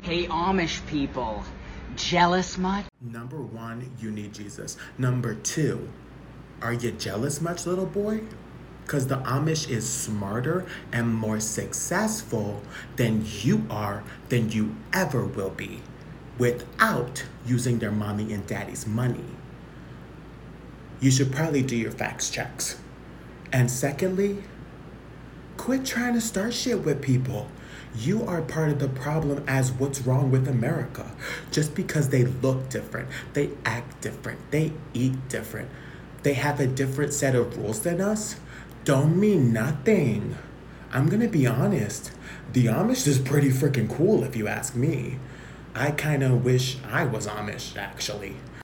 Hey, Amish people, jealous much? Number one, you need Jesus. Number two, are you jealous much, little boy? Because the Amish is smarter and more successful than you ever will be, without using their mommy and daddy's money. You should probably do your facts checks. And secondly, quit trying to start shit with people. You are part of the problem as what's wrong with America. Just because they look different, they act different, they eat different, they have a different set of rules than us, don't mean nothing. I'm gonna be honest. The Amish is pretty freaking cool if you ask me. I kinda wish I was Amish, actually.